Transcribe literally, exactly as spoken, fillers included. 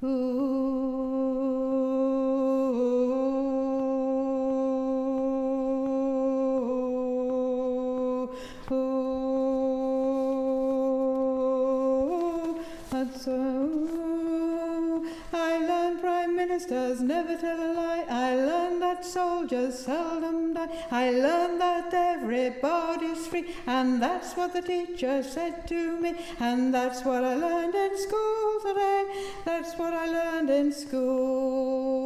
Ooh, ooh, that's ooh. I learned prime ministers never tell a lie. I learned that soldiers seldom die. I learned that everybody's free, and that's what the teacher said to me, and that's what I learned in school today. That's what I learned in school.